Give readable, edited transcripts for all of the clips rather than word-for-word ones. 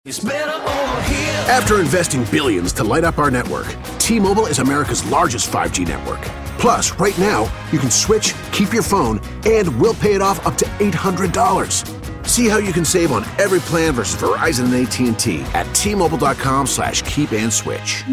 After investing billions to light up our network, T-Mobile is America's largest 5G network. Plus, right now, you can switch, keep your phone, and we'll pay it off up to $800. See how you can save on every plan versus Verizon and AT&T at T-Mobile.com/keep-and-switch.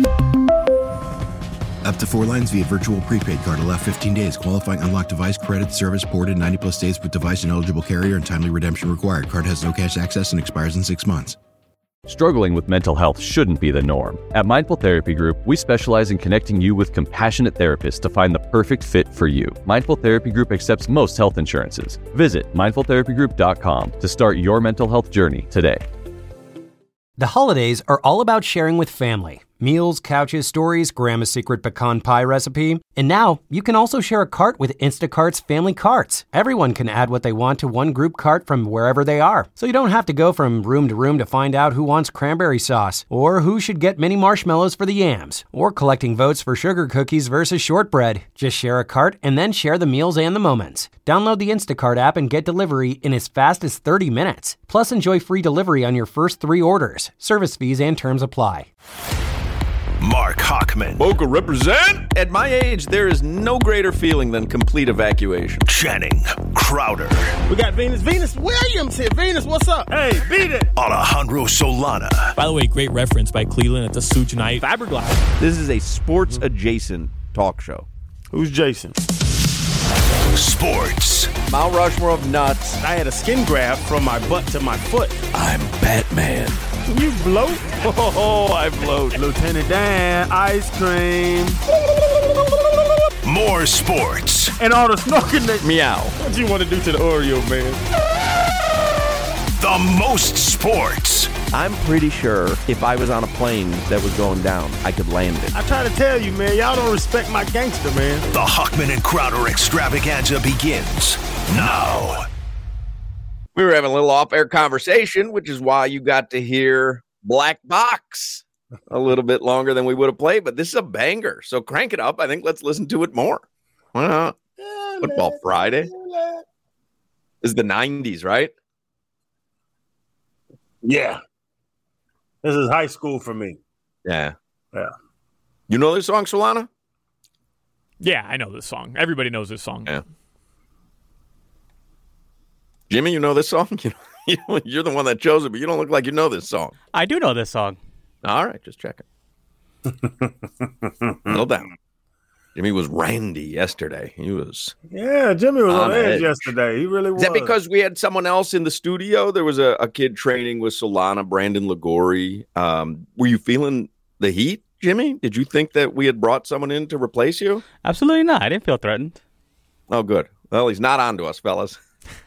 Up to 4 lines via virtual prepaid card. Allow 15 days. Qualifying unlocked device credit service ported 90-plus days with device and eligible carrier and timely redemption required. Card has no cash access and expires in 6 months. Struggling with mental health shouldn't be the norm. At Mindful Therapy Group, we specialize in connecting you with compassionate therapists to find the perfect fit for you. Mindful Therapy Group accepts most health insurances. Visit mindfultherapygroup.com to start your mental health journey today. The holidays are all about sharing with family. Meals, couches, stories, Grandma's secret pecan pie recipe. And now, you can also share a cart with Instacart's Family Carts. Everyone can add what they want to one group cart from wherever they are. So you don't have to go from room to room to find out who wants cranberry sauce, or who should get mini marshmallows for the yams, or collecting votes for sugar cookies versus shortbread. Just share a cart and then share the meals and the moments. Download the Instacart app and get delivery in as fast as 30 minutes. Plus, enjoy free delivery on your first 3 orders. Service fees and terms apply. Mark Hochman. Boca represent. At my age, there is no greater feeling than complete evacuation. Channing Crowder. We got Venus Williams here. Venus, what's up? Hey, beat it. Alejandro Solana. By the way, great reference by Cleveland at the Suge Knight Fiberglass. This is a sports-adjacent talk show. Who's Jason? Sports. Mount Rushmore of nuts. I had a skin graft from my butt to my foot. I'm Batman. You bloat? Oh, I bloat. Lieutenant Dan, ice cream. More sports. And all the snorking that... Meow. What you want to do to the Oreo, man? The most sports. I'm pretty sure if I was on a plane that was going down, I could land it. I try to tell you, man, y'all don't respect my gangster, man. The Hochman and Crowder extravaganza begins now. We were having a little off-air conversation, which is why you got to hear Black Box a little bit longer than we would have played, but this is a banger, so crank it up. I think let's listen to it more. Why not? Football Friday. This is the 90s, right? Yeah. This is high school for me. Yeah. Yeah. You know this song, Solana? Yeah, I know this song. Everybody knows this song. Yeah. Jimmy, you know this song? You're the one that chose it, but you don't look like you know this song. I do know this song. All right, just checking. Settle down. Jimmy was randy yesterday. He was. Yeah, Jimmy was on edge yesterday. He really was. Is that because we had someone else in the studio? There was a kid training with Solana, Brandon Ligori. Were you feeling the heat, Jimmy? Did you think that we had brought someone in to replace you? Absolutely not. I didn't feel threatened. Oh, good. Well, he's not on to us, fellas.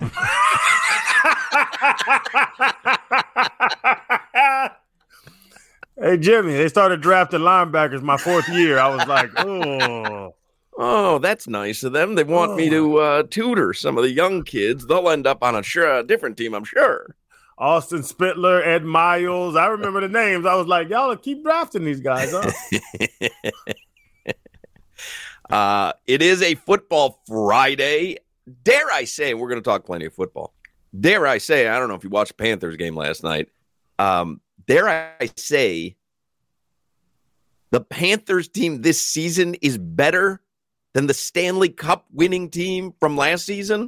Hey, Jimmy, they started drafting linebackers my 4th year. I was like, oh. Oh, that's nice of them. They want me to tutor some of the young kids. They'll end up on a different team, I'm sure. Austin Spitler, Ed Miles. I remember the names. I was like, y'all keep drafting these guys, huh? It is a football Friday. Dare I say, we're going to talk plenty of football. Dare I say, I don't know if you watched the Panthers game last night. Dare I say, the Panthers team this season is better than the Stanley Cup winning team from last season?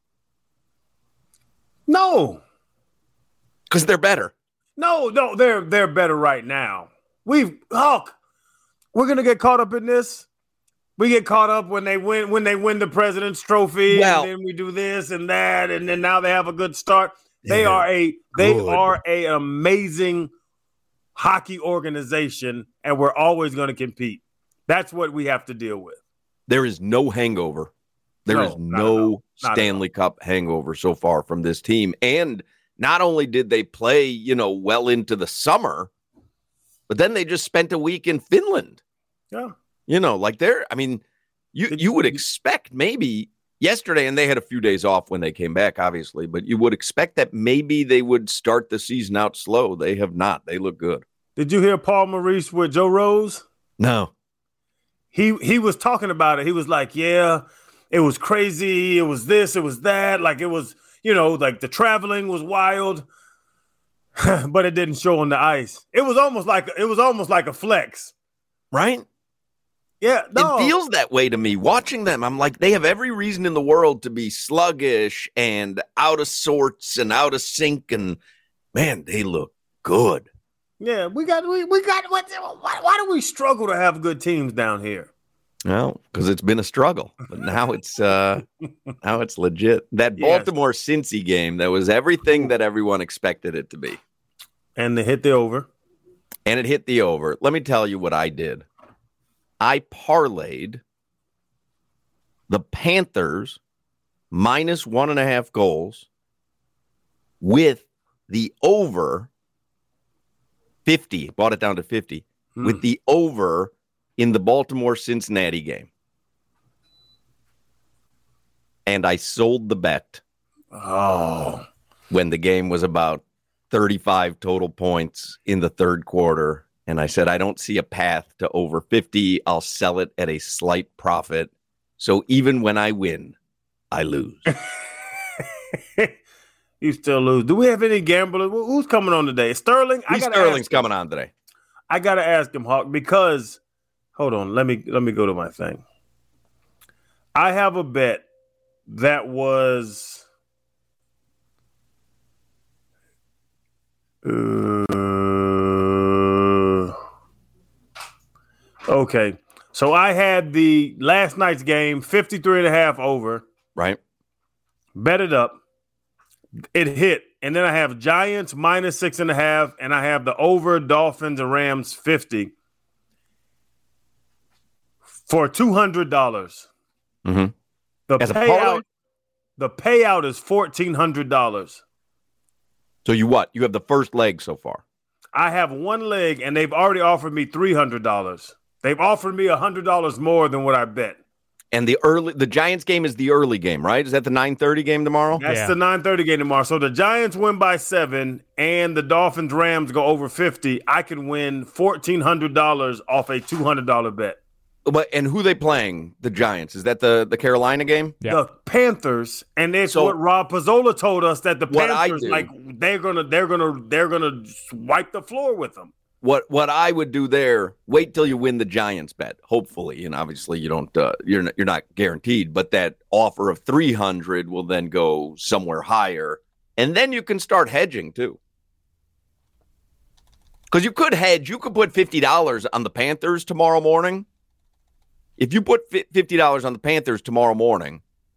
No. Because they're better. No, they're better right now. We're gonna get caught up in this. We get caught up when they win the President's Trophy, and then we do this and that, and then now they have a good start. They are a amazing hockey organization, and we're always going to compete. That's what we have to deal with. There is no hangover. There is no Stanley Cup hangover so far from this team. And not only did they play, well into the summer, but then they just spent a week in Finland. Yeah. You would expect maybe yesterday, and they had a few days off when they came back, obviously, but you would expect that maybe they would start the season out slow. They have not. They look good. Did you hear Paul Maurice with Joe Rose? No. He was talking about it. He was like, yeah, it was crazy. It was this, it was that. Like it was, like the traveling was wild. but it didn't show on the ice. It was almost like a flex, right? Yeah, no. It feels that way to me. Watching them, I'm like, they have every reason in the world to be sluggish and out of sorts and out of sync. And man, they look good. Yeah, we got. Why do we struggle to have good teams down here? Well, because it's been a struggle, but now it's legit. That Baltimore Cincy game, that was everything that everyone expected it to be, and they hit the over. And it hit the over. Let me tell you what I did. I parlayed the Panthers minus 1.5 goals with the over 50. Bought it down to 50 with the over in the Baltimore-Cincinnati game. And I sold the bet. Oh. When the game was about 35 total points in the third quarter. And I said, I don't see a path to over 50. I'll sell it at a slight profit. So even when I win, I lose. You still lose. Do we have any gamblers? Who's coming on today? Sterling? Sterling's coming on today. I got to ask him, Hawk, because hold on. Let me go to my thing. I have a bet that was okay. So I had the last night's game 53.5 over. Right. Bet it up. It hit. And then I have Giants minus 6.5, and I have the over Dolphins and Rams 50 for $200. Mm-hmm. The payout is $1,400. So you what? You have the first leg so far. I have one leg, and they've already offered me $300. They've offered me $100 more than what I bet. And the Giants game is the early game, right? Is that the 9:30 game tomorrow? That's the 9:30 game tomorrow. So the Giants win by 7 and the Dolphins Rams go over 50. I can win $1,400 off a $200 bet. And who they playing? The Giants. Is that the Carolina game? Yeah. The Panthers, and that's what Rob Pizzola told us, that the Panthers they're gonna wipe the floor with them. What I would do there, wait till you win the Giants bet, hopefully, and obviously you don't you're not guaranteed, but that offer of 300 will then go somewhere higher, and then you can start hedging too. Because you could hedge, you could put $50 on the Panthers tomorrow morning. If you put $50 on the Panthers tomorrow morning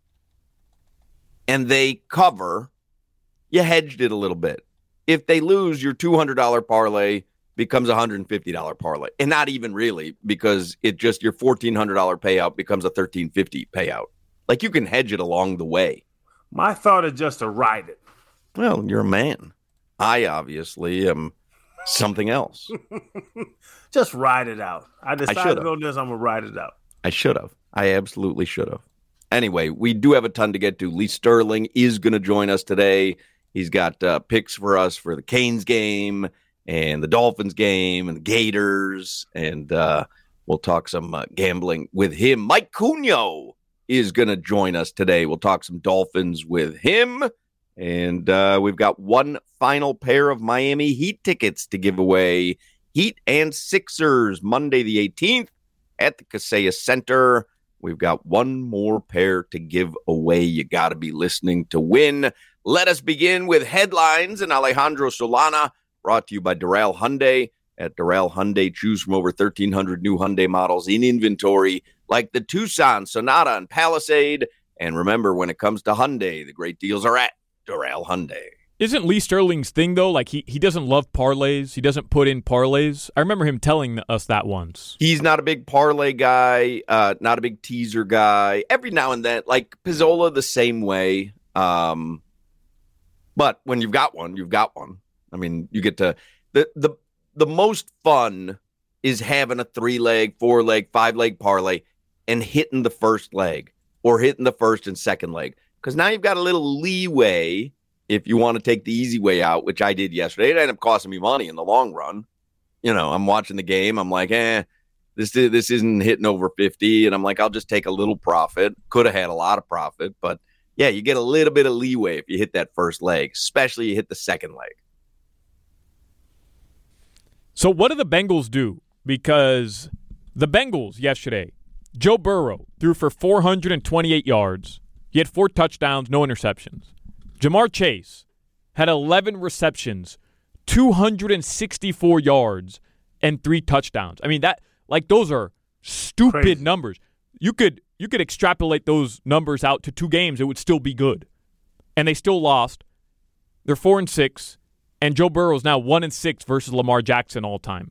and they cover, you hedged it a little bit. If they lose, your $200 parlay becomes a $150 parlay. And not even really, because it just your $1,400 payout becomes a $1,350 payout. Like, you can hedge it along the way. My thought is just to ride it. Well, you're a man. I obviously am something else. Just ride it out. I decided on this, I'm going to ride it out. I should have. I absolutely should have. Anyway, we do have a ton to get to. Lee Sterling is going to join us today. He's got picks for us for the Canes game and the Dolphins game and the Gators, and we'll talk some gambling with him. Mike Cugno is going to join us today. We'll talk some Dolphins with him, and we've got one final pair of Miami Heat tickets to give away. Heat and Sixers, Monday the 18th at the Kaseya Center. We've got one more pair to give away. You got to be listening to win. Let us begin with headlines and Alejandro Solana, brought to you by Doral Hyundai. At Doral Hyundai, choose from over 1,300 new Hyundai models in inventory, like the Tucson, Sonata, and Palisade. And remember, when it comes to Hyundai, the great deals are at Doral Hyundai. Isn't Lee Sterling's thing, though, like he doesn't love parlays? He doesn't put in parlays? I remember him telling us that once. He's not a big parlay guy, not a big teaser guy. Every now and then, like Pizzola, the same way. But when you've got one, you've got one. I mean, you get to the most fun is having a 3-leg, 4-leg, 5-leg parlay and hitting the first leg or hitting the first and second leg. Because now you've got a little leeway if you want to take the easy way out, which I did yesterday. It ended up costing me money in the long run. You know, I'm watching the game. I'm like, this isn't hitting over 50. And I'm like, I'll just take a little profit. Could have had a lot of profit. But, yeah, you get a little bit of leeway if you hit that first leg, especially you hit the second leg. So what do the Bengals do? Because the Bengals yesterday, Joe Burrow threw for 428 yards. He had 4 touchdowns, no interceptions. Ja'Marr Chase had 11 receptions, 264 yards, and 3 touchdowns. I mean, those are stupid Crazy numbers. You could extrapolate those numbers out to 2 games, it would still be good. And they still lost. They're 4-6, and Joe Burrow's now 1-6 versus Lamar Jackson all time.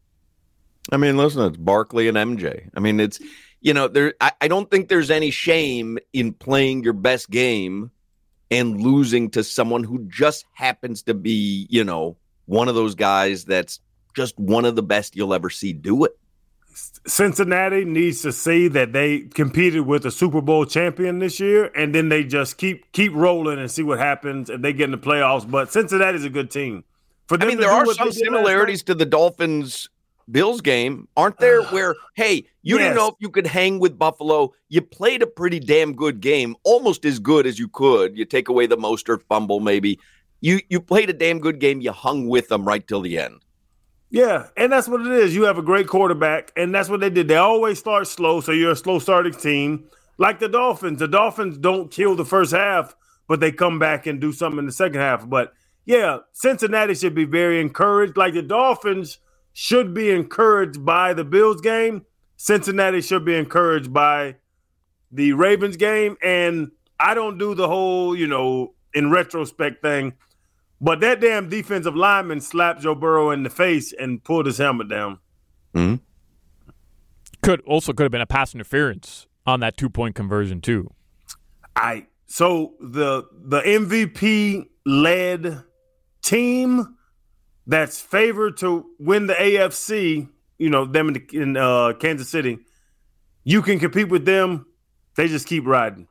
I mean, listen, it's Barkley and MJ. I mean, it's, I don't think there's any shame in playing your best game and losing to someone who just happens to be, one of those guys that's just one of the best you'll ever see do it. Cincinnati needs to see that they competed with a Super Bowl champion this year, and then they just keep rolling and see what happens if they get in the playoffs. But Cincinnati's a good team. There are some similarities to the Dolphins-Bills game, aren't there? Where, hey, you didn't know if you could hang with Buffalo. You played a pretty damn good game, almost as good as you could. You take away the Mostert fumble, maybe. You played a damn good game. You hung with them right till the end. Yeah, and that's what it is. You have a great quarterback, and that's what they did. They always start slow, so you're a slow-starting team. Like the Dolphins. The Dolphins don't kill the first half, but they come back and do something in the second half. But, yeah, Cincinnati should be very encouraged. Like the Dolphins should be encouraged by the Bills game. Cincinnati should be encouraged by the Ravens game. And I don't do the whole, in retrospect thing. But that damn defensive lineman slapped Joe Burrow in the face and pulled his helmet down. Mm-hmm. Could have been a pass interference on that 2-point conversion too. So the MVP led team that's favored to win the AFC, them in Kansas City, you can compete with them. They just keep riding.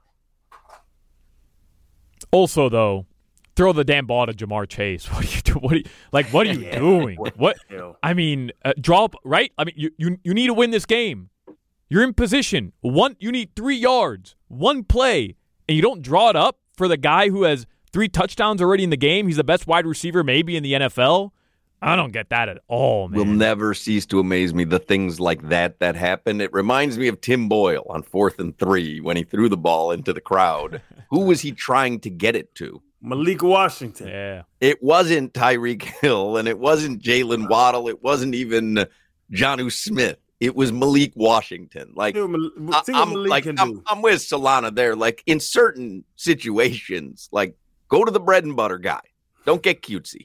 Also, though, throw the damn ball to Ja'Marr Chase. What are you doing? What? I mean, draw up, right? I mean, you need to win this game. You're in position. You need 3 yards, 1 play, and you don't draw it up for the guy who has 3 touchdowns already in the game. He's the best wide receiver maybe in the NFL. I don't get that at all, man. Will never cease to amaze me, the things like that happen. It reminds me of Tim Boyle on 4th and 3 when he threw the ball into the crowd. Who was he trying to get it to? Malik Washington. Yeah. It wasn't Tyreek Hill, and it wasn't Jalen Waddle. It wasn't even Jonnu Smith. It was Malik Washington. I'm with Solana there. Like, in certain situations, like, go to the bread and butter guy. Don't get cutesy.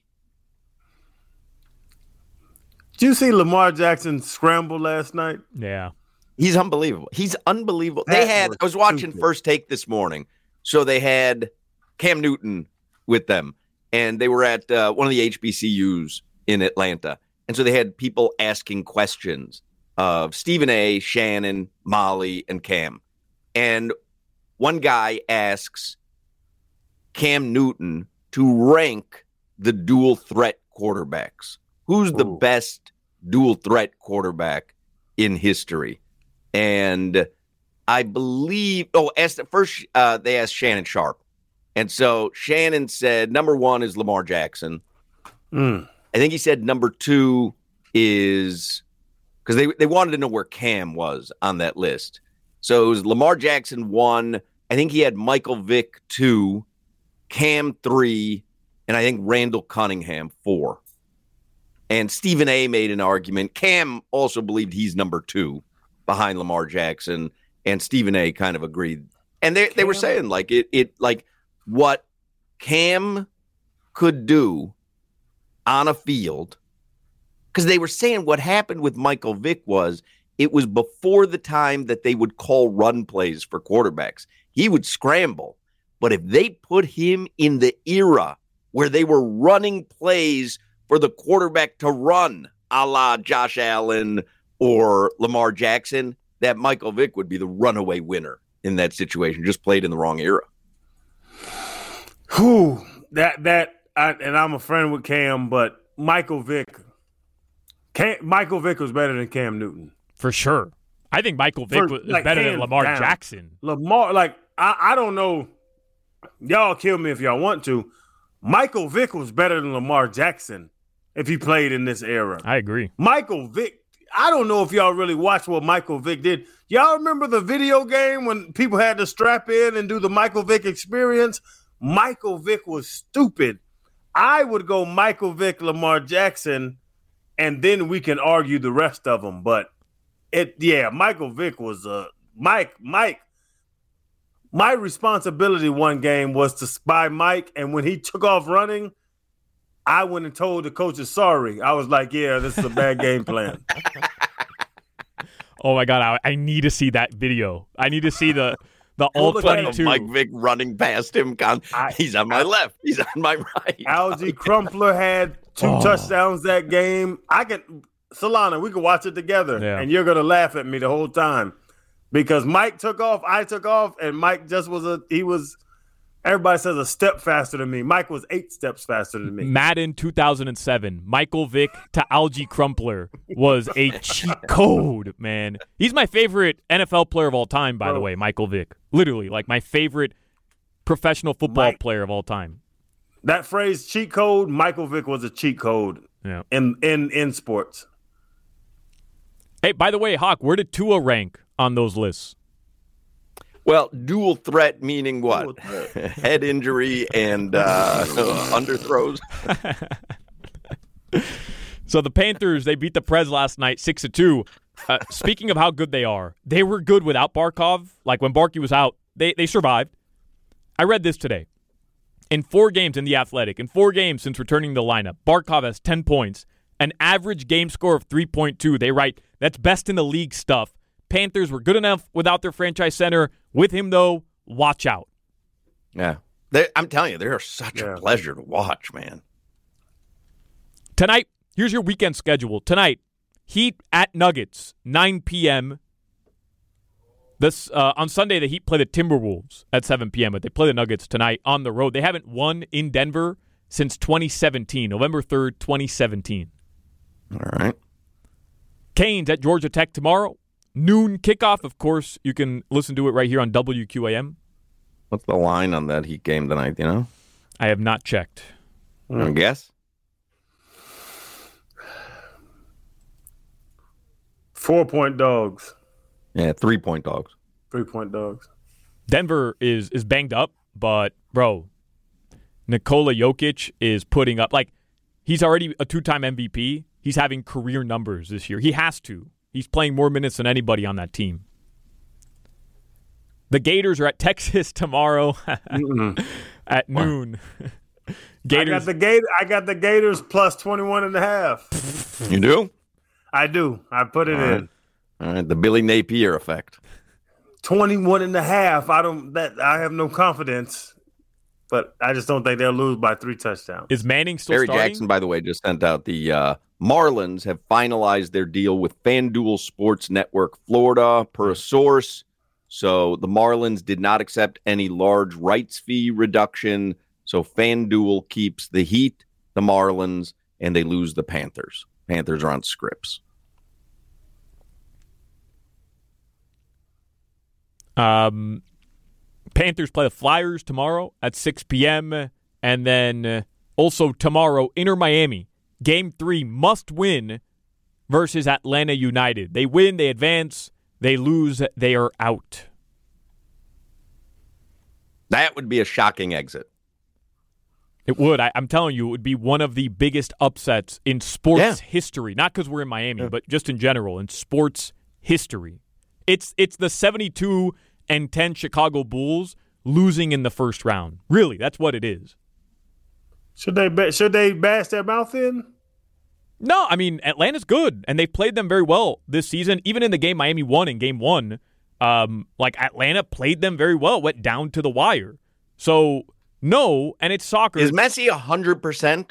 Did you see Lamar Jackson scramble last night? Yeah. He's unbelievable. I was watching First Take this morning. So they had Cam Newton with them, and they were at one of the HBCUs in Atlanta. And so they had people asking questions of Stephen A., Shannon, Molly, and Cam. And one guy asks Cam Newton to rank the dual threat quarterbacks. Who's the best dual threat quarterback in history? And I believe, they asked Shannon Sharp. And so Shannon said, number 1 is Lamar Jackson. I think he said number 2 is, because they wanted to know where Cam was on that list. So it was Lamar Jackson 1. I think he had Michael Vick 2, Cam 3, and I think Randall Cunningham 4. And Stephen A. made an argument. Cam also believed he's number 2 behind Lamar Jackson, and Stephen A. kind of agreed. And they were saying like what Cam could do on a field, because they were saying what happened with Michael Vick was it was before the time that they would call run plays for quarterbacks. He would scramble, but if they put him in the era where they were running plays for the quarterback to run, a la Josh Allen or Lamar Jackson, that Michael Vick would be the runaway winner in that situation. Just played in the wrong era. And I'm a friend with Cam, but Michael Vick was better than Cam Newton. For sure. I think Michael Vick was better than Lamar Jackson. I don't know. Y'all kill me if y'all want to. Michael Vick was better than Lamar Jackson. if he played in this era. I agree. Michael Vick, I don't know if y'all really watched what Michael Vick did. Y'all remember the video game when people had to strap in and do the Michael Vick experience? Michael Vick was stupid. I would go Michael Vick, Lamar Jackson, and then we can argue the rest of them. But Michael Vick was Mike. My responsibility one game was to spy Mike, and when he took off running, I went and told the coaches sorry. I was like, yeah, this is a bad game plan. Oh my God, I need to see that video. I need to see the all 22. Mike Vick running past him. He's on my left. He's on my right. Algie Crumpler had 2 touchdowns that game. Solana, we could watch it together, and you're going to laugh at me the whole time. Because Mike took off, I took off, and Mike just everybody says a step faster than me. Mike was 8 steps faster than me. Madden 2007, Michael Vick to Algie Crumpler was a cheat code, man. He's my favorite NFL player of all time, by the way, Michael Vick. Literally, like my favorite professional football player of all time. That phrase, cheat code, Michael Vick was a cheat code in sports. Hey, by the way, Hawk, where did Tua rank on those lists? Well, dual threat meaning what? Head injury and underthrows. So the Panthers, they beat the Preds last night 6-2. Speaking of how good they are, they were good without Barkov. Like when Barkey was out, they survived. I read this today. In 4 games in The Athletic, in 4 games since returning to the lineup, Barkov has 10 points, an average game score of 3.2. They write, that's best in the league stuff. Panthers were good enough without their franchise center. With him, though, watch out. Yeah. I'm telling you, they're such a pleasure to watch, man. Tonight, here's your weekend schedule. Tonight, Heat at Nuggets, 9 p.m. On Sunday, the Heat play the Timberwolves at 7 p.m., but they play the Nuggets tonight on the road. They haven't won in Denver since 2017, November 3rd, 2017. All right. Canes at Georgia Tech tomorrow. Noon kickoff, of course. You can listen to it right here on WQAM. What's the line on that Heat game tonight, you know? I have not checked. You want to guess? 4-point dogs. Yeah, 3-point dogs. 3-point dogs. Denver is banged up, but, bro, Nikola Jokic is putting up, like, he's already a 2-time MVP. He's having career numbers this year. He has to. He's playing more minutes than anybody on that team. The Gators are at Texas tomorrow at noon. Gators. I got the Gators plus 21.5. You do? I do. I put it in. All right, the Billy Napier effect. 21.5. I have no confidence, but I just don't think they'll lose by 3 touchdowns. Is Manning still Barry starting? Jackson, by the way, just sent out the Marlins have finalized their deal with FanDuel Sports Network Florida per a source. So the Marlins did not accept any large rights fee reduction. So FanDuel keeps the Heat, the Marlins, and they lose the Panthers. Panthers are on Scripps. Panthers play the Flyers tomorrow at 6 p.m. And then also tomorrow, Inter Miami. Game 3 must win versus Atlanta United. They win, they advance. They lose, they are out. That would be a shocking exit. It would. I'm telling you, it would be one of the biggest upsets in sports history. Not because we're in Miami, but just in general, in sports history. It's the 72-10 Chicago Bulls losing in the first round. Really, that's what it is. Should they bash their mouth in? No, I mean, Atlanta's good, and they've played them very well this season. Even in the game Miami won in Game 1, Atlanta played them very well, went down to the wire. So, no, and it's soccer. Is Messi 100%?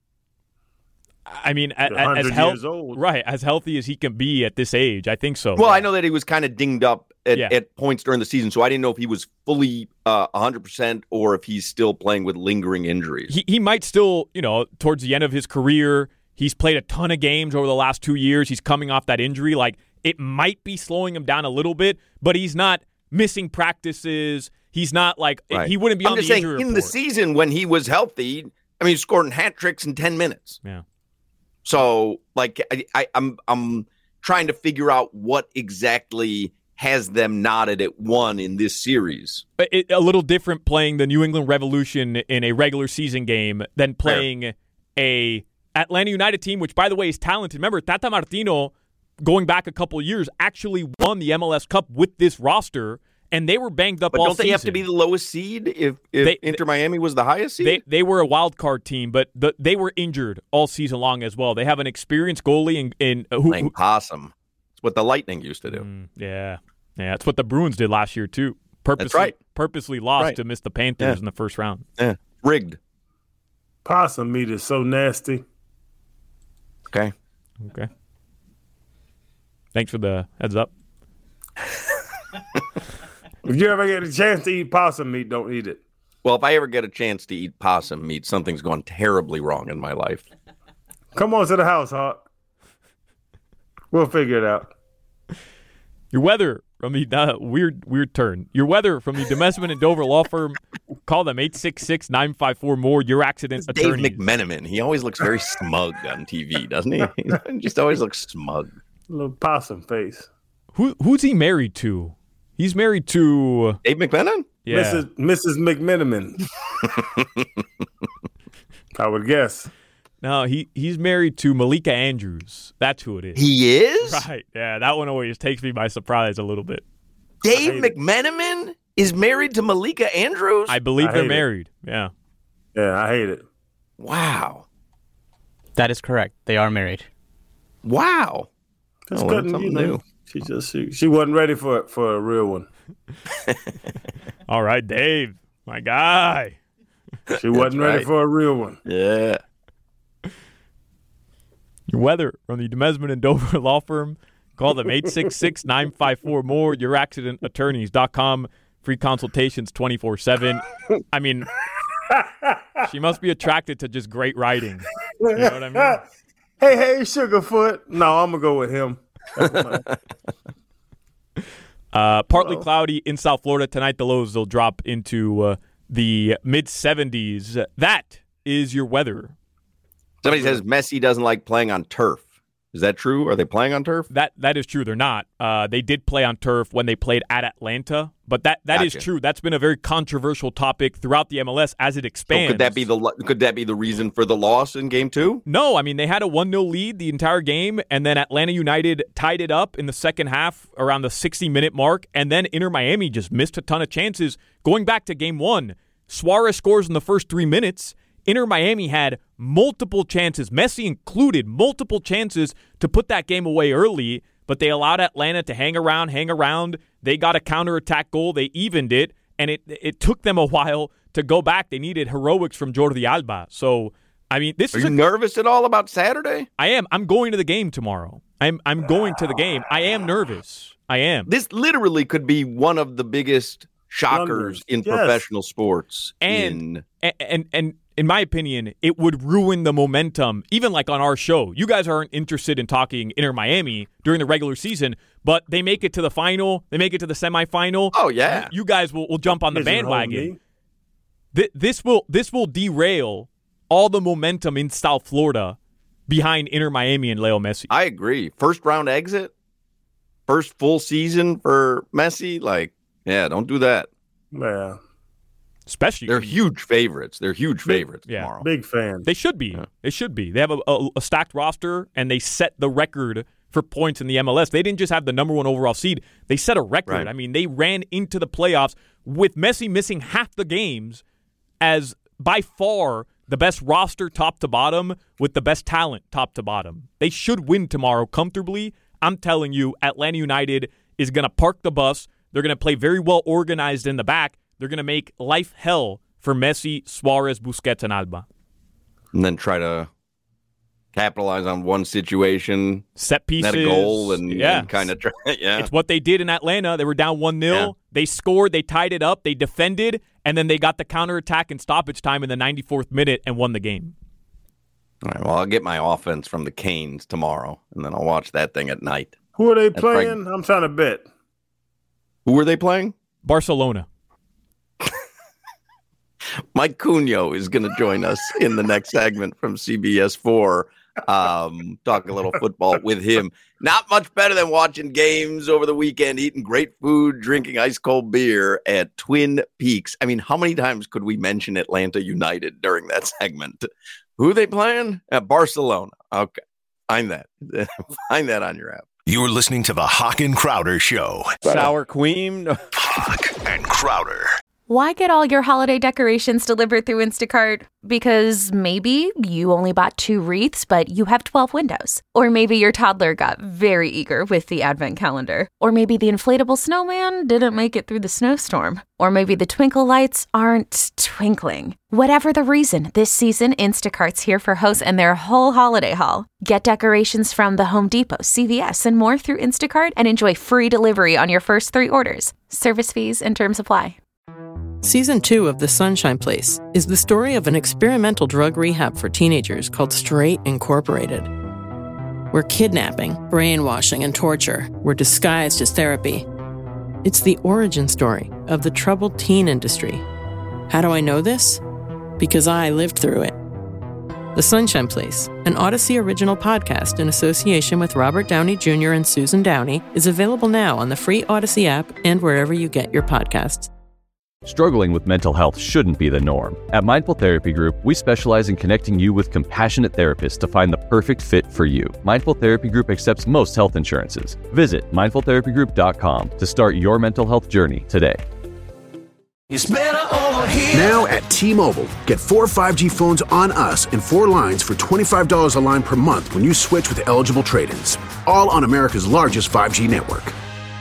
I mean, as healthy as he can be at this age, I think so. Well, I know that he was kind of dinged up at points during the season, so I didn't know if he was fully 100% or if he's still playing with lingering injuries. He might still, towards the end of his career, he's played a ton of games over the last 2 years. He's coming off that injury. Like, it might be slowing him down a little bit, but he's not missing practices. He's not he wouldn't be on the injury report. In the season when he was healthy, I mean, he scored hat tricks in 10 minutes. Yeah. So, like, I'm trying to figure out what exactly has them knotted at 1 in this series. A little different playing the New England Revolution in a regular season game than playing a Atlanta United team, which, by the way, is talented. Remember, Tata Martino, going back a couple of years, actually won the MLS Cup with this roster, and they were banged up all season. But don't they have to be the lowest seed if Inter Miami was the highest seed? They were a wild card team, but they were injured all season long as well. They have an experienced goalie playing possum. It's what the Lightning used to do. Yeah, it's what the Bruins did last year too. Purposely lost to miss the Panthers in the first round. Yeah, rigged. Possum meat is so nasty. Okay. Thanks for the heads up. If you ever get a chance to eat possum meat, don't eat it. Well, if I ever get a chance to eat possum meat, something's gone terribly wrong in my life. Come on to the house, Hawk. We'll figure it out. Your weather from the weird turn. Your weather from the Demesman and Dover law firm. Call them 866-954-MORE. Your accident attorneys. Dave McMenamin. He always looks very smug on TV, doesn't he? He just always looks smug. A little possum face. Who's he married to? He's married to Dave McMenamin? Yeah. Mrs. McMenamin. I would guess. No, he's married to Malika Andrews. That's who it is. He is? Right. Yeah, that one always takes me by surprise a little bit. Dave McMenamin is married to Malika Andrews? I believe they're married. Yeah. Yeah, I hate it. Wow. That is correct. They are married. Wow. Just something new. She wasn't ready for a real one. All right, Dave, my guy. She wasn't ready for a real one. Yeah. Your weather from the Demesman and Dover law firm. Call them 866-954-MORE. YourAccidentAttorneys.com. Free consultations 24/7. I mean, she must be attracted to just great writing. You know what I mean? Hey, Sugarfoot. No, I'm going to go with him. Partly cloudy in South Florida tonight. The lows will drop into the mid-70s. That is your weather. Somebody says Messi doesn't like playing on turf. Is that true? Are they playing on turf? That is true. They're not. They did play on turf when they played at Atlanta, but that is true. That's been a very controversial topic throughout the MLS as it expands. So could that be the reason for the loss in Game 2? No, I mean they had a 1-0 lead the entire game, and then Atlanta United tied it up in the second half around the 60-minute mark, and then Inter Miami just missed a ton of chances. Going back to Game 1, Suarez scores in the first 3 minutes. Inter Miami had multiple chances, Messi included, multiple chances to put that game away early, but they allowed Atlanta to hang around. They got a counterattack goal. They evened it, and it took them a while to go back. They needed heroics from Jordi Alba. So, I mean, Are you nervous at all about Saturday? I am. I'm going to the game tomorrow. I'm going to the game. I am nervous. I am. This literally could be one of the biggest shockers in professional sports. And in my opinion, it would ruin the momentum, even like on our show. You guys aren't interested in talking Inter Miami during the regular season, but they make it to the final. They make it to the semifinal. Oh, yeah. You guys will jump on the bandwagon. This will derail all the momentum in South Florida behind Inter Miami and Leo Messi. I agree. First round exit, first full season for Messi. Don't do that. Yeah. Especially, they're huge favorites. Tomorrow. Big fan. They should be. Yeah. They should be. They have a stacked roster, and they set the record for points in the MLS. They didn't just have the number 1 overall seed. They set a record. Right. I mean, they ran into the playoffs with Messi missing half the games as by far the best roster top to bottom with the best talent top to bottom. They should win tomorrow comfortably. I'm telling you, Atlanta United is going to park the bus. They're going to play very well organized in the back. They're going to make life hell for Messi, Suarez, Busquets, and Alba. And then try to capitalize on one situation. Set pieces. Net a goal and kind of try. Yeah. It's what they did in Atlanta. They were down 1-0. Yeah. They scored. They tied it up. They defended. And then they got the counterattack and stoppage time in the 94th minute and won the game. All right, well, I'll get my offense from the Canes tomorrow, and then I'll watch that thing at night. Who are they playing? I'm trying to bet. Who are they playing? Barcelona. Mike Cunha is going to join us in the next segment from CBS4. Talk a little football with him. Not much better than watching games over the weekend, eating great food, drinking ice cold beer at Twin Peaks. I mean, how many times could we mention Atlanta United during that segment? Who are they playing? At Barcelona. Okay. Find that. Find that on your app. You're listening to the Hawk and Crowder Show. Sour Queen. Hawk and Crowder. Why get all your holiday decorations delivered through Instacart? Because maybe you only bought 2 wreaths, but you have 12 windows. Or maybe your toddler got very eager with the advent calendar. Or maybe the inflatable snowman didn't make it through the snowstorm. Or maybe the twinkle lights aren't twinkling. Whatever the reason, this season, Instacart's here for hosts and their whole holiday haul. Get decorations from the Home Depot, CVS, and more through Instacart and enjoy free delivery on your first 3 orders. Service fees and terms apply. Season 2 of The Sunshine Place is the story of an experimental drug rehab for teenagers called Straight Incorporated, where kidnapping, brainwashing, and torture were disguised as therapy. It's the origin story of the troubled teen industry. How do I know this? Because I lived through it. The Sunshine Place, an Odyssey original podcast in association with Robert Downey Jr. and Susan Downey, is available now on the free Odyssey app and wherever you get your podcasts. Struggling with mental health shouldn't be the norm. At Mindful Therapy Group, we specialize in connecting you with compassionate therapists to find the perfect fit for you. Mindful Therapy Group accepts most health insurances. Visit mindfultherapygroup.com to start your mental health journey today. It's better over here. Now at T-Mobile, get 4 5G phones on us and 4 lines for $25 a line per month when you switch with eligible trade-ins. All on America's largest 5G network.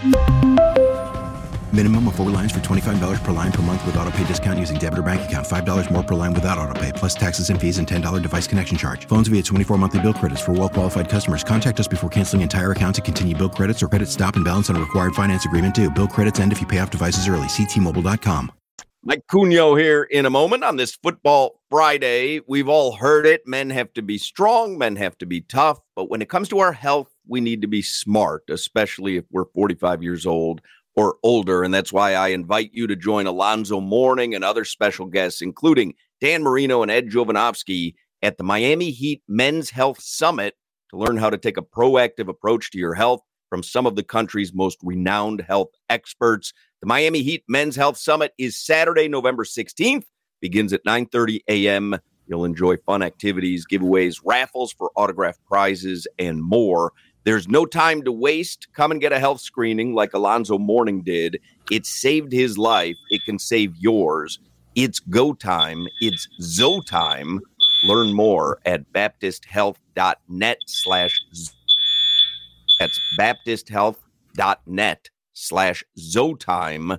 Minimum of 4 lines for $25 per line per month with autopay discount using debit or bank account. $5 more per line without autopay, plus taxes and fees and $10 device connection charge. Phones via 24 monthly bill credits for well-qualified customers. Contact us before canceling entire account to continue bill credits or credit stop and balance on a required finance agreement due. Bill credits end if you pay off devices early. See T-Mobile.com. Mike Cunio here in a moment on this Football Friday. We've all heard it. Men have to be strong. Men have to be tough. But when it comes to our health, we need to be smart, especially if we're 45 years old or older. And that's why I invite you to join Alonzo Mourning and other special guests, including Dan Marino and Ed Jovanovski at the Miami Heat Men's Health Summit to learn how to take a proactive approach to your health from some of the country's most renowned health experts. The Miami Heat Men's Health Summit is Saturday, November 16th, begins at 9:30 a.m. You'll enjoy fun activities, giveaways, raffles for autographed prizes, and more. There's no time to waste. Come and get a health screening like Alonzo Mourning did. It saved his life. It can save yours. It's go time. It's Zo time. Learn more at baptisthealth.net/ That's baptisthealth.net/Zotime,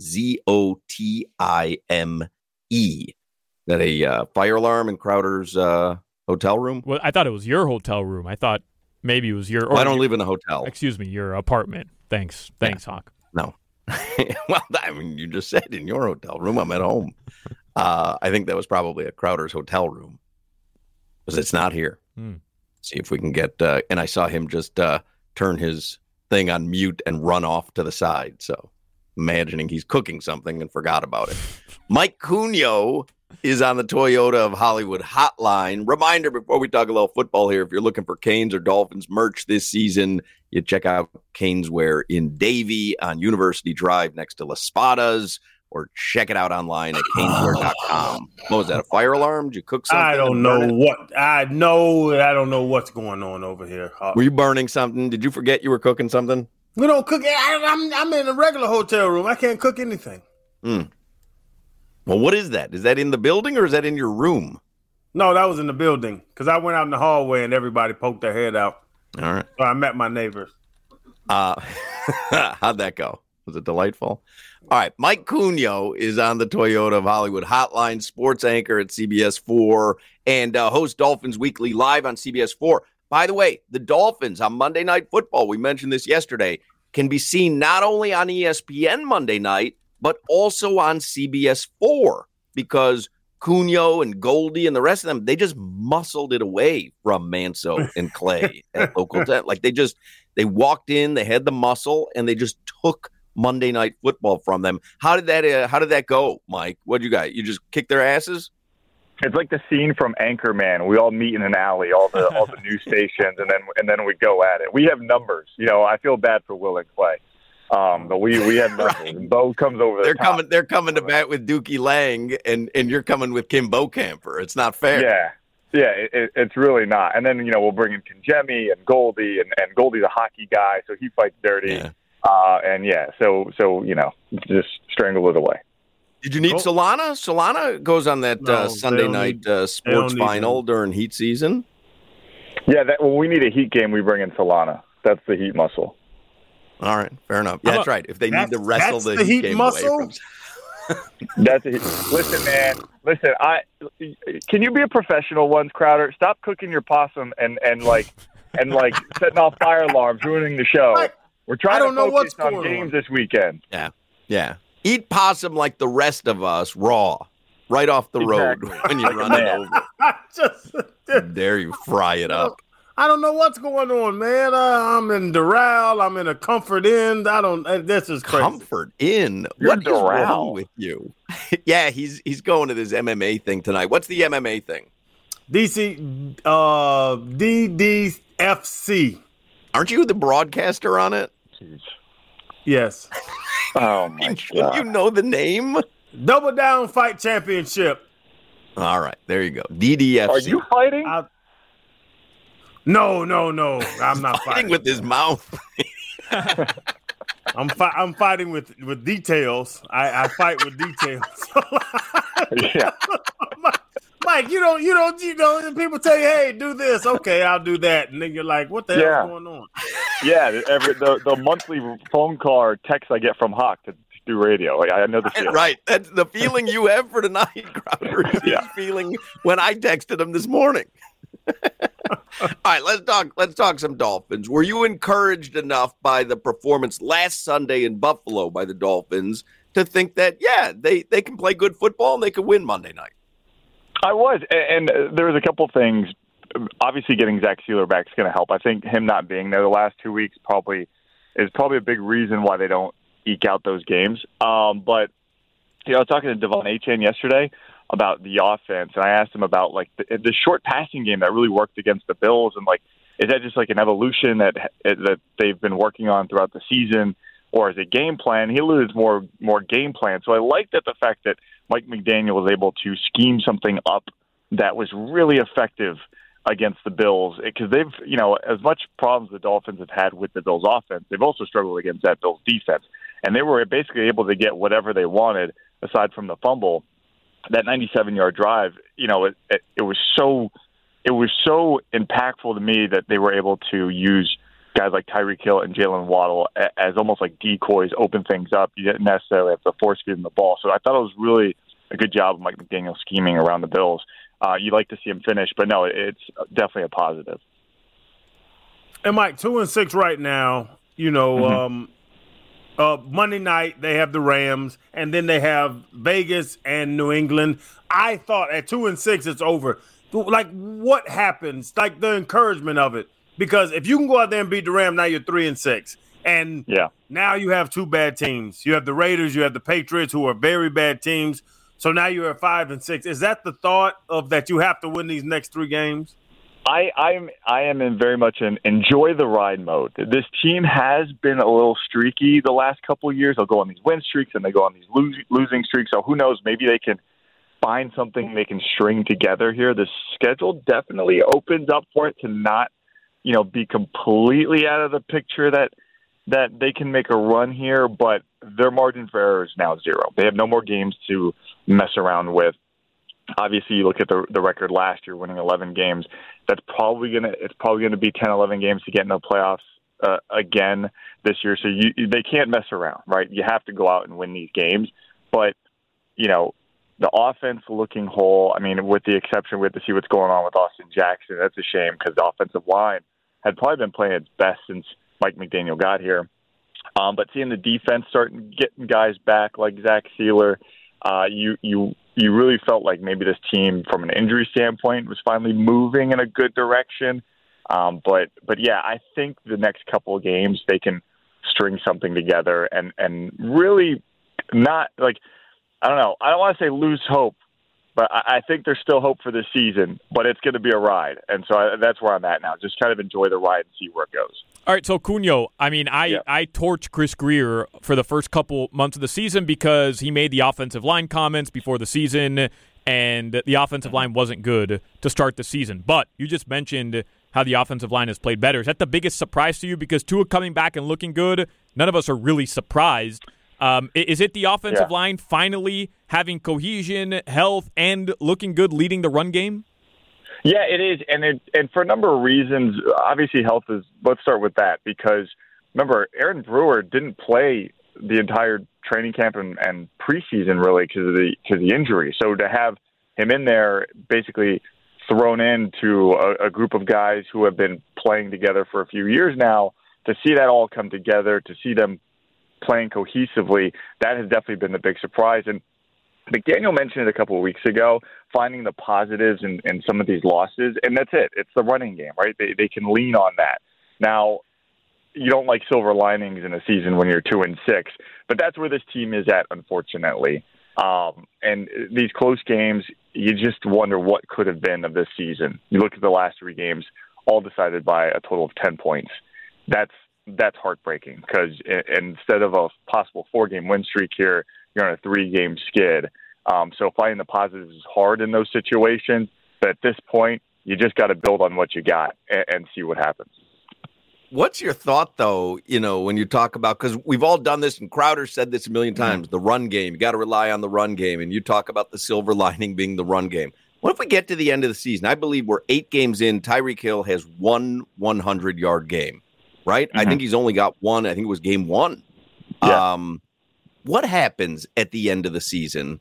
Zotime. Is that a fire alarm in Crowder's hotel room? Well, I thought it was your hotel room. I thought maybe it was your... Well, I don't live in a hotel. Excuse me, your apartment. Thanks, Hawk. No. Well, I mean, you just said in your hotel room. I'm at home. I think that was probably a Crowder's hotel room because it's not here. See if we can get... and I saw him just turn his thing on mute and run off to the side. So imagining he's cooking something and forgot about it. Mike Cunio is on the Toyota of Hollywood hotline. Reminder before we talk a little football here, if you're looking for Canes or Dolphins merch this season, you check out Canes Wear in Davie on University Drive next to Las Spadas, or check it out online at caneswear.com. What was that, a fire alarm? Did you cook something? I don't know what's going on over here. Were you burning something? Did you forget you were cooking something? We don't cook. I'm in a regular hotel room. I can't cook anything. Well, what is that? Is that in the building or is that in your room? No, that was in the building because I went out in the hallway and everybody poked their head out. All right. So I met my neighbors. How'd that go? Was it delightful? All right. Mike Cunio is on the Toyota of Hollywood hotline, sports anchor at CBS 4, and hosts Dolphins Weekly live on CBS 4. By the way, the Dolphins on Monday Night Football, we mentioned this yesterday, can be seen not only on ESPN Monday night, but also on CBS 4, because Cunio and Goldie and the rest of them, they just muscled it away from Manso and Clay at local 10. Like they walked in, they had the muscle, and they just took Monday Night Football from them. How did that go, Mike? What you got? You just kicked their asses? It's like the scene from Anchorman. We all meet in an alley, all the news stations, and then we go at it. We have numbers. I feel bad for Will and Clay, but we have numbers. Right. Bo comes over. They're coming to bat with Dookie Lang, and you're coming with Kim Bokamper. It's not fair. Yeah, it's really not. And then we'll bring in Kangemi and Goldie, and Goldie's a hockey guy, so he fights dirty. Yeah. So just strangle it away. Did you need Solana? Solana goes on that Sunday night sports final during Heat season. Yeah, when we need a Heat game, we bring in Solana. That's the Heat muscle. All right, fair enough. Yeah, that's right. If they need to wrestle the Heat game muscle? away from... Listen, man. Listen, can you be a professional once, Crowder? Stop cooking your possum and setting off fire alarms, ruining the show. We're trying to focus on games this weekend. Yeah. Eat possum like the rest of us, raw, right off the road when you run it over. Dare you fry it up. I don't know what's going on, man. I'm in Doral. I'm in a Comfort Inn. This is crazy. Comfort Inn? What is wrong with you? Yeah, he's going to this MMA thing tonight. What's the MMA thing? DDFC. Aren't you the broadcaster on it? Jeez. Yes. Oh, my God. You know the name? Double Down Fight Championship. All right. There you go. DDFC. Are you fighting? No. I'm not fighting. With his mouth. I'm fighting with details. I fight with details. Yeah. Mike, you don't. People tell you, "Hey, do this." Okay, I'll do that, and then you're like, "What the hell is going on?" Yeah, the monthly phone call or text I get from Hawk to do radio. I know the feeling. Right, that's the feeling you have for tonight, Crowder. Is his feeling when I texted him this morning. All right, let's talk some Dolphins. Were you encouraged enough by the performance last Sunday in Buffalo by the Dolphins to think that they can play good football and they could win Monday night? I was, and there was a couple things. Obviously, getting Zach Sealer back is going to help. I think him not being there the last 2 weeks is probably a big reason why they don't eke out those games. But I was talking to Devon Achane yesterday about the offense, and I asked him about the short passing game that really worked against the Bills, and is that just an evolution that they've been working on throughout the season, or is it game plan? He alluded more game plan. So I like the fact that Mike McDaniel was able to scheme something up that was really effective against the Bills, because they've, as much problems the Dolphins have had with the Bills offense, they've also struggled against that Bills defense. And they were basically able to get whatever they wanted aside from the fumble. That 97-yard drive, it was so impactful to me that they were able to use guys like Tyreek Hill and Jalen Waddle as almost like decoys, open things up. You didn't necessarily have to force feed them the ball. So I thought it was really a good job of Mike McDaniel scheming around the Bills. You'd like to see him finish, but no, it's definitely a positive. And Mike, 2-6 right now. Monday night they have the Rams, and then they have Vegas and New England. I thought at 2-6 it's over. What happens? The encouragement of it, because if you can go out there and beat the Rams, now you're 3-6, and now you have two bad teams. You have the Raiders, you have the Patriots, who are very bad teams. So now you're at 5-6. Is that the thought of that you have to win these next three games? I am in very much an enjoy the ride mode. This team has been a little streaky the last couple of years. They'll go on these win streaks and they go on these losing streaks. So who knows? Maybe they can find something they can string together here. The schedule definitely opens up for it to not, be completely out of the picture that they can make a run here, but their margin for error is now 0. They have no more games to mess around with. Obviously, you look at the record last year, winning 11 games. It's probably gonna be 10, 11 games to get in the playoffs again this year. So they can't mess around, right? You have to go out and win these games. But the offense looking whole. I mean, with the exception, we have to see what's going on with Austin Jackson. That's a shame because the offensive line had probably been playing its best since Mike McDaniel got here. But seeing the defense starting getting guys back like Zach Sealer, you really felt like maybe this team, from an injury standpoint, was finally moving in a good direction. But yeah, I think the next couple of games they can string something together and really not I don't know. I don't want to say lose hope, But I think there's still hope for this season, but it's going to be a ride. And so that's where I'm at now. Just kind of enjoy the ride and see where it goes. All right, so Cunio, I mean, I torched Chris Grier for the first couple months of the season because he made the offensive line comments before the season, and the offensive line wasn't good to start the season. But you just mentioned how the offensive line has played better. Is that the biggest surprise to you? Because Tua coming back and looking good, none of us are really surprised. Is it the offensive line finally having cohesion, health, and looking good leading the run game? Yeah, it is. And for a number of reasons, obviously health is, let's start with that, because remember, Aaron Brewer didn't play the entire training camp and preseason really because of the injury. So to have him in there basically thrown into a group of guys who have been playing together for a few years now, to see that all come together, to see them playing cohesively, that has definitely been the big surprise. And McDaniel mentioned it a couple of weeks ago, finding the positives in some of these losses, and that's it. It's the running game, right? They can lean on that. Now, you don't like silver linings in a season when you're 2-6, but that's where this team is at, unfortunately. And these close games, you just wonder what could have been of this season. You look at the last 3 games, all decided by a total of 10 points. That's heartbreaking because instead of a possible 4-game win streak here, you're on a 3-game skid. So finding the positives is hard in those situations. But at this point, you just got to build on what you got and see what happens. What's your thought, though, when you talk about, because we've all done this, and Crowder said this a million times, the run game, you got to rely on the run game, and you talk about the silver lining being the run game. What if we get to the end of the season? I believe we're 8 games in, Tyreek Hill has one 100-yard game, right? Mm-hmm. I think he's only got one. I think it was game 1. Yeah. What happens at the end of the season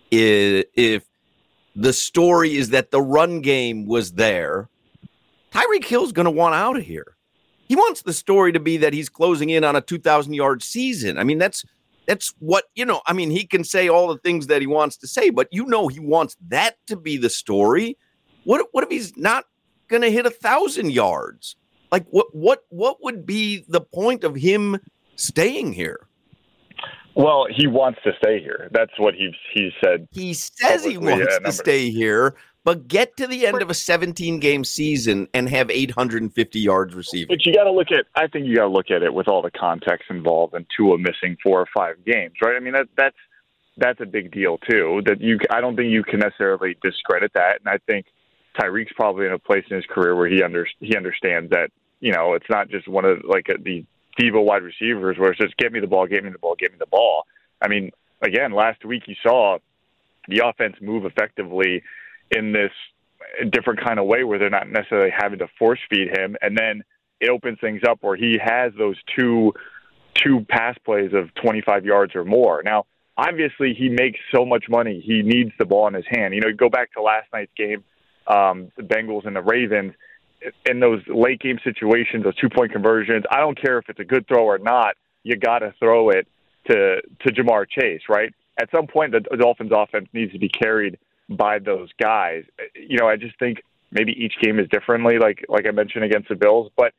if the story is that the run game was there? Tyreek Hill's going to want out of here. He wants the story to be that he's closing in on a 2,000-yard season. I mean, that's what, he can say all the things that he wants to say, but he wants that to be the story. What if he's not going to hit 1,000 yards? Like, what would be the point of him staying here? Well, he wants to stay here. That's what he said. He says he wants to stay here, but get to the end of a 17-game season and have 850 yards receiving. But I think you got to look at it with all the context involved and Tua missing 4 or 5 games, right? I mean, that's a big deal too. I don't think you can necessarily discredit that, and I think Tyreek's probably in a place in his career where he understands that it's not just one of the diva wide receivers where it's just get me the ball. I mean, again, last week you saw the offense move effectively in this different kind of way where they're not necessarily having to force feed him. And then it opens things up where he has those two pass plays of 25 yards or more. Now, obviously he makes so much money. He needs the ball in his hand. Go back to last night's game, the Bengals and the Ravens. In those late game situations, those 2-point conversions, I don't care if it's a good throw or not, you got to throw it to Ja'Marr Chase, right? At some point, the Dolphins offense needs to be carried by those guys. I just think maybe each game is differently, like I mentioned against the Bills, but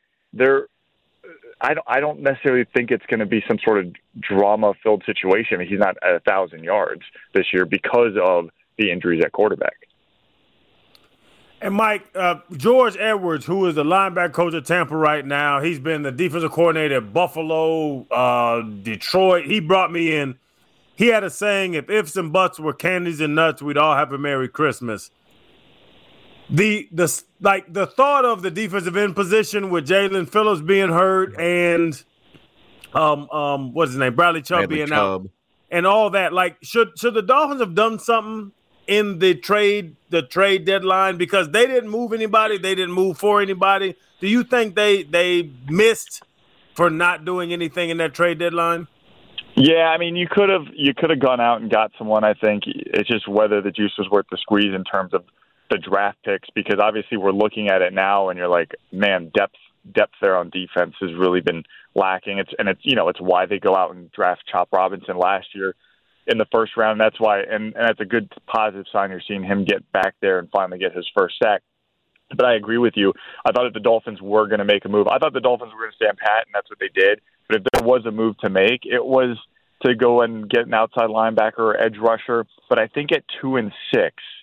I don't necessarily think it's going to be some sort of drama-filled situation. I mean, he's not at 1,000 yards this year because of the injuries at quarterback. And Mike, George Edwards, who is the linebacker coach at Tampa right now, he's been the defensive coordinator at Buffalo, Detroit. He brought me in. He had a saying, if ifs and buts were candies and nuts, we'd all have a Merry Christmas. The thought of the defensive end position with Jalen Phillips being hurt and what's his name? Bradley Chubb being out and all that. Like, should the Dolphins have done something in the trade deadline because they didn't move anybody, they didn't move for anybody? Do you think they missed for not doing anything in that trade deadline? Yeah, I mean, you could have gone out and got someone. I think it's just whether the juice was worth the squeeze in terms of the draft picks, because obviously we're looking at it now and you're like, man, depth there on defense has really been lacking. It's why they go out and draft Chop Robinson last year in the first round. That's why, and that's a good positive sign. You're seeing him get back there and finally get his first sack. But I agree with you. I thought if the Dolphins were going to make a move, I thought the Dolphins were going to stand pat, and that's what they did. But if there was a move to make, it was to go and get an outside linebacker or edge rusher. But I think at 2-6,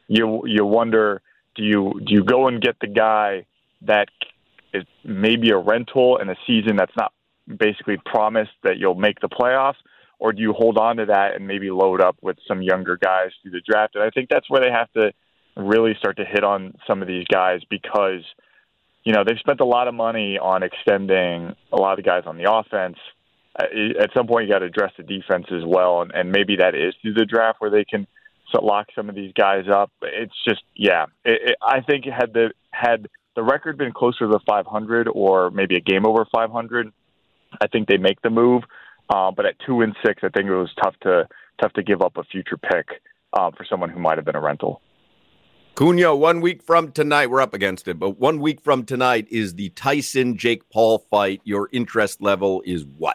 you wonder, do you go and get the guy that is maybe a rental in a season that's not basically promised that you'll make the playoffs, or do you hold on to that and maybe load up with some younger guys through the draft? And I think that's where they have to really start to hit on some of these guys, because they've spent a lot of money on extending a lot of guys on the offense. At some point, you got to address the defense as well, and maybe that is through the draft where they can lock some of these guys up. It's just, I think had the record been closer to 500 or maybe a game over 500, I think they make the move. But at 2-6, I think it was tough to give up a future pick for someone who might have been a rental. Cunha, 1 week from tonight, we're up against it, but 1 week from tonight is the Tyson-Jake Paul fight. Your interest level is what?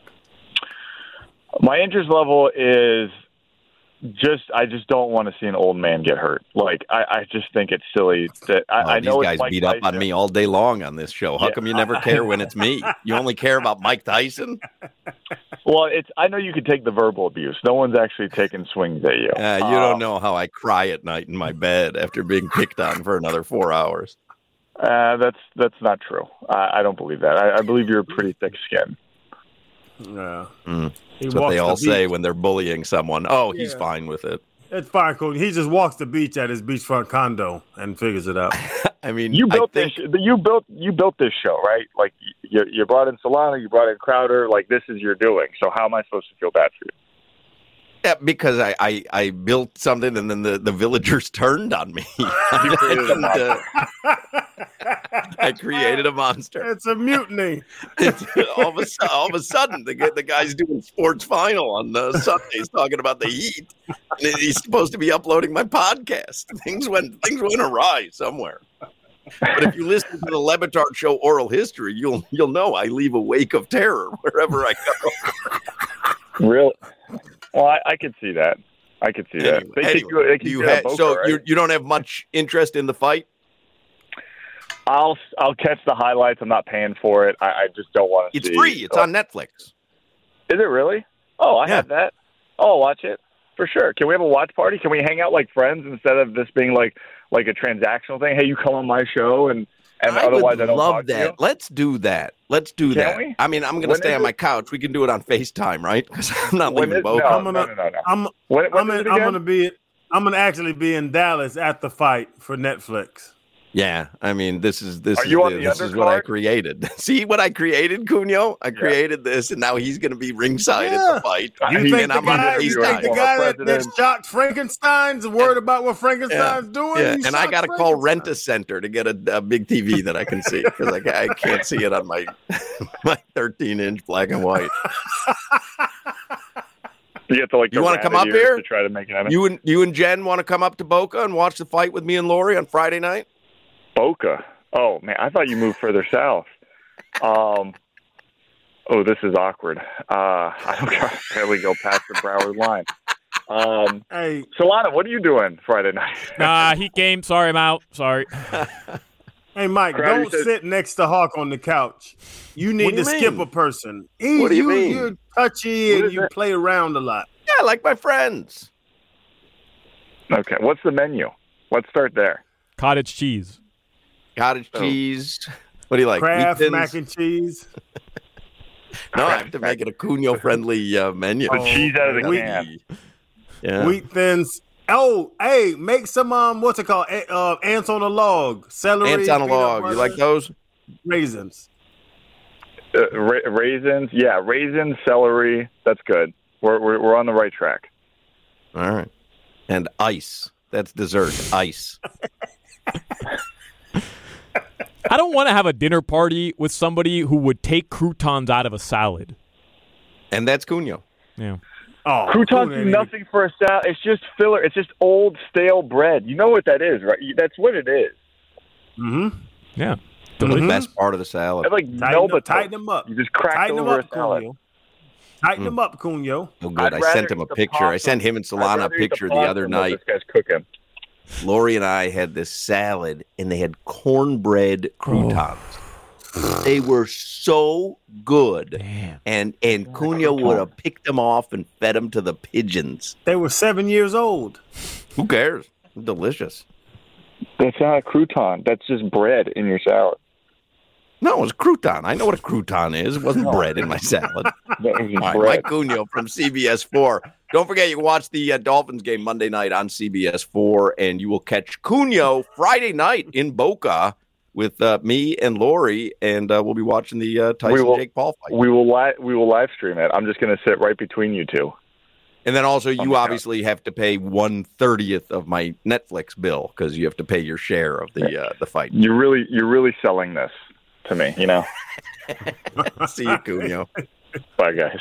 My interest level is I just don't want to see an old man get hurt. Like, I just think it's silly that I know these guys beat up on me all day long on this show. How come you never care when it's me? You only care about Mike Tyson? Well, I know you can take the verbal abuse. No one's actually taking swings at you. You don't know how I cry at night in my bed after being picked on for another 4 hours. That's not true. I don't believe that. I believe you're a pretty thick skin. Yeah. That's what they all say when they're bullying someone. Oh, he's fine with it. It's fine, cool. He just walks the beach at his beachfront condo and figures it out. I mean, you built this show, right? Like you brought in Solana, you brought in Crowder. Like, this is your doing. So how am I supposed to feel bad for you? Yeah, because I built something and then the villagers turned on me. I created a monster. It's a mutiny. all of a sudden, the guy's doing Sports Final on Sundays talking about the Heat. And he's supposed to be uploading my podcast. Things went awry somewhere. But if you listen to the Le Batard Show Oral History, you'll know I leave a wake of terror wherever I go. Really? Well, I could see that. You don't have much interest in the fight? I'll catch the highlights. I'm not paying for it. I just don't want to see. It's free. It's on Netflix. Is it really? Oh, I have that. Oh, I'll watch it for sure. Can we have a watch party? Can we hang out like friends instead of this being like a transactional thing? Hey, you come on my show and otherwise I don't love that. To you? Let's do that. Can we? I mean, I'm going to stay on my couch. We can do it on FaceTime, right? Because I'm not leaving Boca. I'm going to actually be in Dallas at the fight for Netflix. Yeah, I mean, this is what I created. See what I created, Cunha? I created this, and now he's going to be ringside at the fight. You think the guy that shocked Frankenstein's worried about what Frankenstein's doing? Yeah, and I got to call Rent-A-Center to get a big TV that I can see, because I can't see it on my 13-inch black and white. You want to come up here to try to make it happen? You and Jen want to come up to Boca and watch the fight with me and Lori on Friday night? Boca. Oh man, I thought you moved further south. This is awkward. I don't barely go past the Broward line. Hey, Solana, what are you doing Friday night? Heat game. Sorry, I'm out. Sorry. Hey, Mike, don't sit next to Hawk on the couch. You need to skip a person. What do you mean? You're touchy and you play around a lot. Yeah, like my friends. Okay, what's the menu? Let's start there. Cottage cheese. Cottage cheese. What do you like? Kraft mac and cheese. No, I have to make it a Cunha-friendly menu. The cheese out of the can. Yeah. Wheat thins. Oh, hey, make some what's it called? Ants on a log. Celery. Ants on a log. You like those? Raisins. Raisins. Yeah, raisins, celery. That's good. We're on the right track. All right. And ice. That's dessert. Ice. I don't want to have a dinner party with somebody who would take croutons out of a salad. And that's Cunha. Yeah. Oh, croutons do nothing for a salad. It's just filler. It's just old, stale bread. You know what that is, right? That's what it is. Mm-hmm. Yeah. The best part of the salad. It's like tighten them up. You just crack over a salad. Tighten them up, Cunha. Oh, good. I sent him a picture. I sent him and Solana a picture the other night. This guy's cooking. Lori and I had this salad, and they had cornbread croutons. They were so good. Damn. And Cunha would have picked them off and fed them to the pigeons. They were 7 years old. Who cares? Delicious. That's not a crouton. That's just bread in your salad. No, it's crouton. I know what a crouton is. It wasn't bread in my salad. Mike Cunio from CBS 4. Don't forget, you can watch the Dolphins game Monday night on CBS 4, and you will catch Cunio Friday night in Boca with me and Lori, and we'll be watching the Tyson-Jake Paul fight. We will live stream it. I'm just going to sit right between you two. And then also, you obviously have to pay 1/30 of my Netflix bill because you have to pay your share of the fight. You're really selling this to me, you know. See you, Cunio. Bye, guys.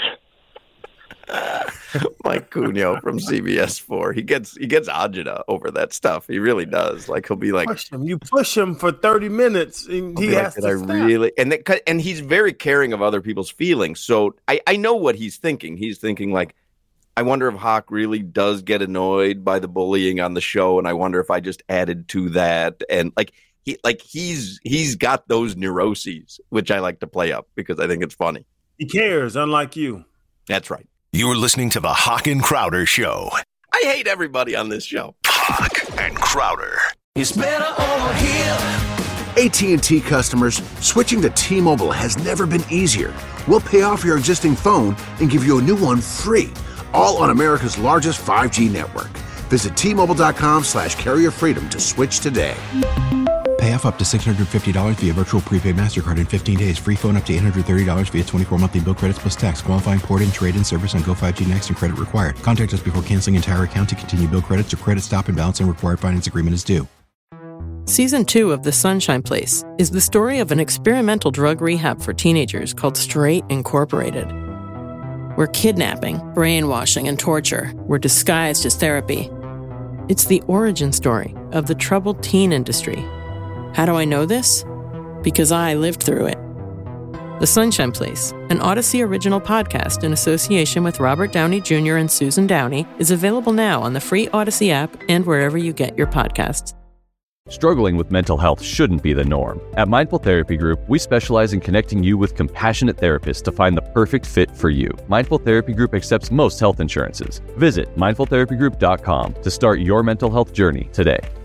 Mike Cunio from CBS 4. He gets agita over that stuff. He really does. Like, he'll be like, you push him for 30 minutes, and he has to stop. Really, and he's very caring of other people's feelings. So I know what he's thinking. He's thinking like, I wonder if Hawk really does get annoyed by the bullying on the show, and I wonder if I just added to that. And he's got those neuroses, which I like to play up because I think it's funny. He cares, unlike you. That's right. You're listening to the Hawk and Crowder Show. I hate everybody on this show. Hawk and Crowder. It's better over here. AT&T customers, switching to T-Mobile has never been easier. We'll pay off your existing phone and give you a new one free. All on America's largest 5G network. Visit T-Mobile.com/carrier freedom to switch today. Pay off up to $650 via virtual prepaid MasterCard in 15 days. Free phone up to $830 via 24 monthly bill credits plus tax. Qualifying port-in, trade-in service on Go 5G Next and credit required. Contact us before canceling entire account to continue bill credits or credit stop and balance and required finance agreement is due. Season 2 of The Sunshine Place is the story of an experimental drug rehab for teenagers called Straight Incorporated, where kidnapping, brainwashing, and torture were disguised as therapy. It's the origin story of the troubled teen industry. How do I know this? Because I lived through it. The Sunshine Place, an Odyssey original podcast in association with Robert Downey Jr. and Susan Downey, is available now on the free Odyssey app and wherever you get your podcasts. Struggling with mental health shouldn't be the norm. At Mindful Therapy Group, we specialize in connecting you with compassionate therapists to find the perfect fit for you. Mindful Therapy Group accepts most health insurances. Visit mindfultherapygroup.com to start your mental health journey today.